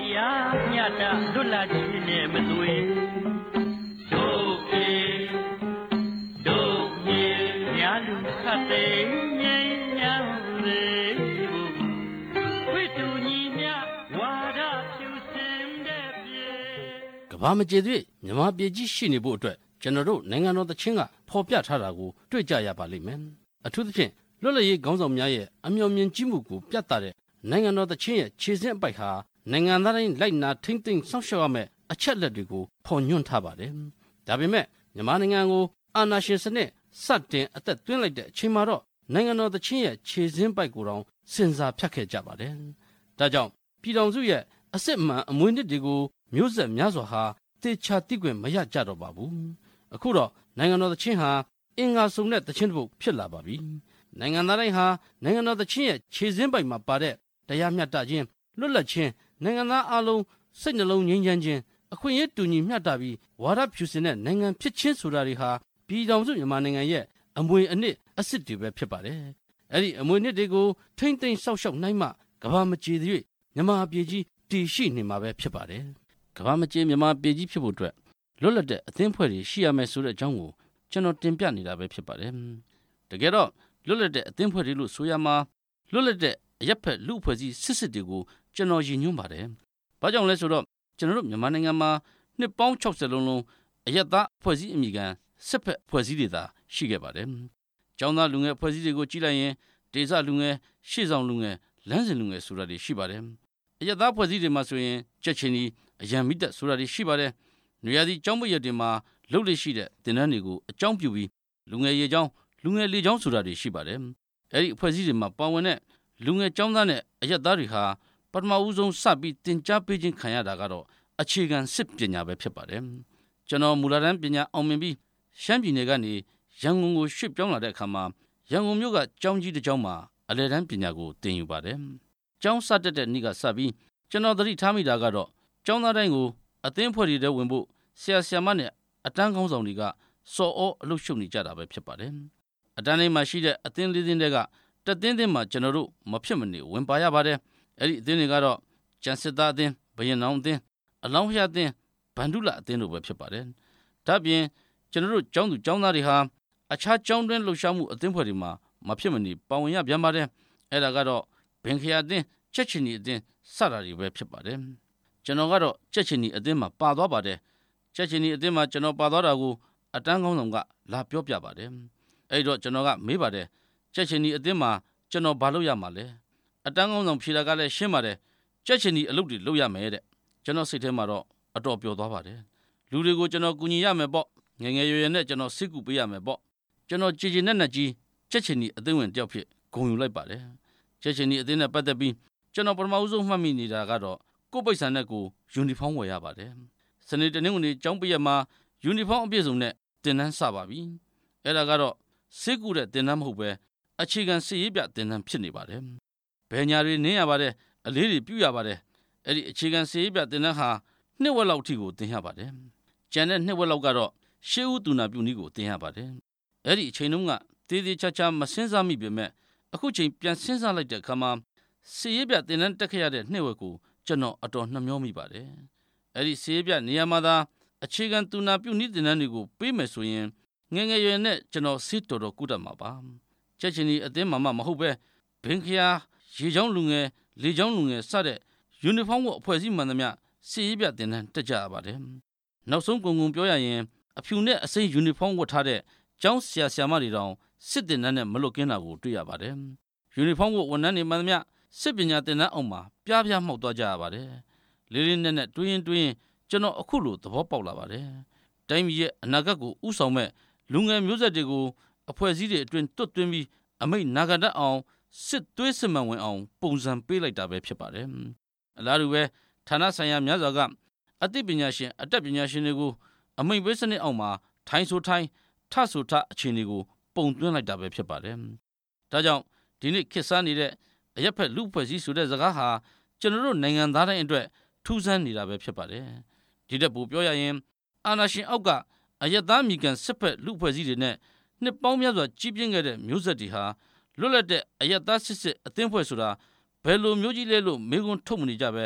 တရားမျှတလွတ်လပ်ခြင်းနဲ့မသွေတို့ပြေတို့မြေများလူခတ်သိငြိမ်းချမ်းစေဖို့ဝိတုညီမြဝါဒဖြူစင်တဲ့ပြေကဘာမကျေသေးမြန်မာပြည်ကြီးရှိနေဖို့အတွက်ကျွန်တော်တို့နိုင်ငံတော်သချင်းကဖော်ပြထားတာကိုတွေ့ကြရပါလိမ့်မယ်အထူးသဖြင့်လွတ်လပ်ရေးခေါင်းဆောင်များရဲ့အမျှော်မြင်ကြီးမှုကိုပြသတဲ့နိုင်ငံတော်သချင်းရဲ့ခြေစင်းအပိုက်ဟာနိုင်ငံသားတိုင်းလိုက်နာထိမ့်သိမ်းစောင့်ရှောက်ရမယ့်အချက်လက်တွေကိုဖော်ညွှန်းထားပါတယ်ဒါပေမဲ့မြန်မာနိုင်ငံကိုအာဏာရှင်စနစ်စတင်အသက်သွင်းလိုက်တဲ့အချိန်မှာတော့နိုင်ငံတော်သချင်းရဲ့ခြေစင်းပိုက်ကိုတောင်စဉ်းစားဖြတ်ခဲ့ကြပါတယ်ဒါကြောင့်ပြည်ထောင်စုရဲ့အစစ်မှန်အမွေအနှစ်တွေကိုမျိုးဆက်များစွာဟာတေချာသိခွင့်မရကြတော့ပါဘူးအခုတော့နိုင်ငံတော်သချင်းဟာအင်္ဂါစုံတဲ့သချင်းတစ်ပုဒ်ဖြစ်လာပါပြီနိုင်ငံသားတိုင်းဟာနိုင်ငံတော်သချင်းရဲ့ခြေစင်းပိုက်မှာပါတဲ့တရားမျှတခြင်းလွတ်လပ်ခြင်းနိုင်ငံသားအလုံးစိတ်နှလုံးငြိမ်းချမ်းခြင်းအခွင့်အရေးတူညီမျှတပြီးဝါဒဖြူစင်တဲ့နိုင်ငံဖြစ်ခြင်းဆိုတာတွေဟာပြည်ထောင်စုမြန်မာနိုင်ငံရဲ့အမွေအနှစ်အစစ်တွေပဲဖြစ်ပါတယ်အဲ့ဒီအမွေအနှစ်တွေကိုထိမ့်သိမ်းစောင့်ရှောက်နိုင်မှကမ္ဘာမကြေသေးမြန်မာပြည်ကြီးတည်ရှိနေမှာပဲဖြစ်ပါတယ်ကမ္ဘာမကြေမြန်မာပြည်ကြီးဖြစ်ဖို့အတွက်လွတ်လပ်တဲ့အသင်းဖွဲ့တွေရှိရမယ်ဆိုတဲ့အကြောင်းကိုကျွန်တော်တင်ပြနေတာပဲဖြစ်ပါတယ်တကယ်တော့လွတ်လပ်တဲ့အသင်းဖွဲ့တွေလို့ဆိုရမှာလွတ်လပ်တဲ့အရက်ဖက်လူအဖွဲ့အစည်းစစ်တွေကိုကျွန်တော်ရည်ညွှန်းပါတယ်။ဘာကြောင့်လဲဆိုတော့ကျွန်တော်တို့မြန်မာနိုင်ငံမှာနှစ်ပေါင်း60လုံးအရက်သားအဖွဲ့အစည်းအမိခံစစ်ဖက်အဖွဲ့အစည်းတွေသာရှိခဲ့ပါတယ်။ကျောင်းသားလူငယ်အဖွဲ့အစည်းတွေကိုကြည့်လိုက်ရင်ဒေသလူငယ်ရှေ့ဆောင်လူငယ်လမ်းစဉ်လူငယ်ဆိုတာတွေရှိပါတယ်။အရက်သားအဖွဲ့အစည်းတွေမှာဆိုရင်ကြက်ချင်းဒီအရန်မိသက်ဆိုတာတွေရှိပါတယ်။နေရာဒီကျောင်းမရက်တွေမှာလုပ်လို့ရှိတဲ့တင်နန်းတွေကိုအကြောင်းပြုပြီးလူငယ်ရေကျောင်းလူငယ်လေကျောင်းဆိုတာတွေရှိပါတယ်။အဲဒီအဖွဲ့အစည်းတွေမှာပါဝင်တဲ့လူငယ်ကျောင်းသားနဲ့အရက်သားတွေဟာပထမဦးဆုံးစပြီးသင်ကြားပေးခြင်းခံရတာကတော့အခြေခံစစ်ပညာပဲဖြစ်ပါတယ်ကျွန်တော်မူလတန်းပညာအောင်မြင်ပြီးရှမ်းပြည်နယ်ကနေရန်ကုန်ကိုရွှေ့ပြောင်းလာတဲ့အခါမှာရန်ကုန်မြို့ကကျောင်းကြီးတစ်ကျောင်းမှာအလယ်တန်းပညာကိုသင်ယူပါတယ်ကျောင်းစတက်တဲ့နေ့ကစပြီးကျွန်တော်သတိထားမိတာကတော့ကျောင်းသားတိုင်းကိုအသင်းဖွဲ့တွေဝင်ဖို့ဆရာဆရာမနဲ့အတန်းခေါင်းဆောင်တွေကစော်ဩအလုပ်ရှုပ်နေကြတာပဲဖြစ်ပါတယ်အတန်းလေးမှာရှိတဲ့အသင်းလေးသင်းတွေကတသင်းသင်းမှာကျွန်တော်တို့မဖြစ်မနေဝင်ပါရပါတယ်အဲ့ဒီအသင်းတွေကတော့ကျန်စစ်သားအသင်းဘရင်နောင်အသင်းအလောင်းဖျားအသင်းဗန္ဓုလအသင်းတို့ပဲဖြစ်ပါတယ်ဒါ့ပြင်ကျွန်တော်တို့ကျောင်းသူကျောင်းသားတွေဟာအခြားကျောင်းတွင်းလှုပ်ရှားမှုအသင်းဖွဲ့တွေမှာမဖြစ်မနေပါဝင်ရပြန်ပါတယ်အဲ့ဒါကတော့ဘင်ခရာအသင်းချက်ချင်းဒီအသင်းစတာတွေပဲဖြစ်ပါတယ်ကျွန်တော်ကတော့ချက်ချင်းဒီအသင်းမှာပါသွားပါတယ်ချက်ချင်းဒီအသင်းမှာကျွန်တော်ပါသွားတာကိုအတန်းကောင်းဆောင်ကလာပြောပြပါတယ်အဲ့တော့ကျွန်တော်ကမေးပါတယ်ချက်ချင်းဒီအသင်းမှာကျွန်တော်ဘာလုပ်ရမှာလဲအတန်းကောင်းဆောင်ဖြေတာကလည်းရှင်းပါတယ်ချက်ချင်းဒီအလုပ်တွေလုပ်ရမယ်တဲ့ကျွန်တော်စိတ်ထဲမှာတော့အတော်ပျော်သွားပါတယ်လူတွေကိုကျွန်တော်ကူညီရမယ်ပေါ့ငယ်ငယ်ရွယ်ရွယ်နဲ့ကျွန်တော်စိတ်ကူပေးရမယ်ပေါ့ကျွန်တော်ကြည်ကြည်နက်နက်ကြီးချက်ချင်းဒီအသင်းဝင်တယောက်ဖြစ်ဂုဏ်ယူလိုက်ပါတယ်ချက်ချင်းဒီအသင်းနဲ့ပတ်သက်ပြီးကျွန်တော်ပထမဦးဆုံးမှတ်မိနေတာကတော့ကိုယ်ပိတ်ဆန်နဲ့ကိုယူနီဖောင်းဝယ်ရပါတယ်စနေတနင်္ဂနွေကျောင်းပိရက်မှာယူနီဖောင်းအပြည့်စုံနဲ့တင်တန်းစပါပြီအဲ့ဒါကတော့စိတ်ကူတဲ့တင်တန်းမဟုတ်ပဲအခြေခံစစ်ရေးပြတင်တန်းဖြစ်နေပါတယ်ဘယ်ညာတွေနင်းရပါတယ်အလေးတွေပြုရပါတယ်အဲ့ဒီအခြေခံစစ်ရေးပြတင်တန်းဟာနှစ်ဝက်လောက်ထိကိုတင်ရပါတယ်ကျန်တဲ့နှစ်ဝက်လောက်ကတော့ရှေးဦးသူနာပြုနည်းကိုတင်ရပါတယ်အဲ့ဒီအချိန်တုန်းကတည်တည်ချာချာမစင်းစားမိပေမဲ့အခုချိန်ပြန်စင်းစားလိုက်တဲ့အခါမှာစစ်ရေးပြတင်တန်းတက်ခဲ့ရတဲ့နှစ်ဝက်ကိုကျွန်တော်အတော်နှမျောမိပါတယ်အဲ့ဒီစစ်ရေးပြနေရာမှာသာအခြေခံသူနာပြုနည်းတင်တန်းတွေကိုပေးမယ်ဆိုရင်ငယ်ငယ်ရွယ်နဲ့ကျွန်တော်စိတ်တော်တော်ကုတတ်မှာပါချက်ချင်းဒီအသင်းမှာမဟုတ်ပဲဘင်ခရာရေချောင်းလူငယ်လေချောင်းလူငယ်စတဲ့ယူနီဖောင်းဝတ်အဖွဲ့အစည်းမှန်သမျှစစ်ရေးပြတင်တန်းတက်ကြရပါတယ်နောက်ဆုံးကုံပြောရရင်အဖြူနဲ့အစိမ်းယူနီဖောင်းဝတ်ထားတဲ့ကျောင်းဆရာဆရာမတွေတောင်စစ်တင်တန်းနဲ့မလွတ်ကင်းတာကိုတွေ့ရပါတယ်ယူနီဖောင်းဝတ်ဝန်ထမ်းတွေမှန်သမျှစစ်ပညာတင်တန်းအောင်မှာပြားပြားမှောက်သွားကြရပါတယ်လေးလေးနက်နက်တွေးရင်ကျွန်တော်အခုလိုသဘောပေါက်လာပါတယ်တိုင်းပြည်ရဲ့အနာဂတ်ကိုဥဆောင်မဲ့လူငယ်မျိုးဆက်တွေကိုအဖွဲ့အစည်းတွေအတွင်းတွတ်သွင်းပြီးအမိတ်နာဂတအောင်စစ်သွေးစစ်မှန်ဝင်အောင်ပုံစံပေးလိုက်တာပဲဖြစ်ပါတယ်အလားတူပဲဌာနဆိုင်ရာများစွာကအသိပညာရှင်အတတ်ပညာရှင်တွေကိုအမိတ်ပေးစနစ်အောင်မှာထိုင်းဆိုထိုင်းထဆိုထအခြေအနေကိုပုံသွင်းလိုက်တာပဲဖြစ်ပါတယ်ဒါကြောင့်ဒီနေ့ခေတ်စားနေတဲ့အရက်ဖက်လူဖွဲ့စည်းဆိုတဲ့စကားဟာကျွန်တော်တို့နိုင်ငံသားတိုင်းအတွက်ထူးဆန်းနေတာပဲဖြစ်ပါတယ်ဒီတက်ပို့ပြောရရင်အာဏာရှင်အောက်ကအရက်သားမိကန်စစ်ဖက်လူဖွဲ့စည်းတွေနဲ့နှစ်ပေါင်းများစွာကြီးပြင်းခဲ့တဲ့မျိုးဆက်တွေဟာလွတ်လပ်တဲ့အရက်သားစစ်အသင်းဖွဲ့ဆိုတာဘယ်လိုမျိုးကြီးလဲလို့မေးခွန်းထုတ်မနေကြပဲ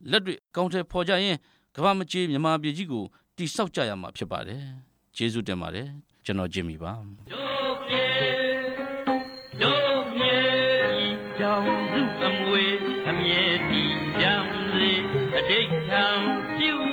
လက်တွေ့အကောင့်ထဲပေါ်ကြရင်ကမ္ဘာမကြီးမြန်မာပြည်ကြီးကိုတိဆောက်ကြရမှာဖြစ်ပါတယ်ကျေးဇူးတင်ပါတယ်ကျွန်တော်ဂျင်မီပါတို့ပြေတို့မြေကြောင့်စုအမွေအမြဲတည်ကြံစေအတိတ်ခံပြု